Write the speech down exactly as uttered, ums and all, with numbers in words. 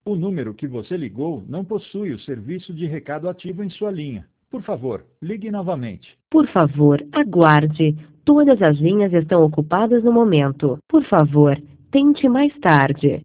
O número que você ligou não possui o serviço de recado ativo em sua linha. Por favor, ligue novamente. Por favor, aguarde. Todas as linhas estão ocupadas no momento. Por favor, tente mais tarde.